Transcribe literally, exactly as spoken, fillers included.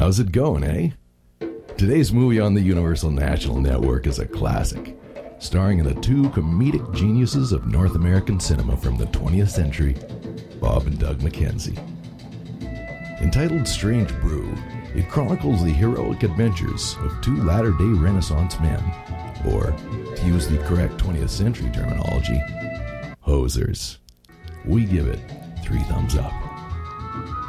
How's it going, eh? Today's movie on the Universal National Network is a classic, starring the two comedic geniuses of North American cinema from the twentieth century, Bob and Doug McKenzie. Entitled Strange Brew, it chronicles the heroic adventures of two latter-day Renaissance men, or, to use the correct twentieth century terminology, hosers. We give it three thumbs up.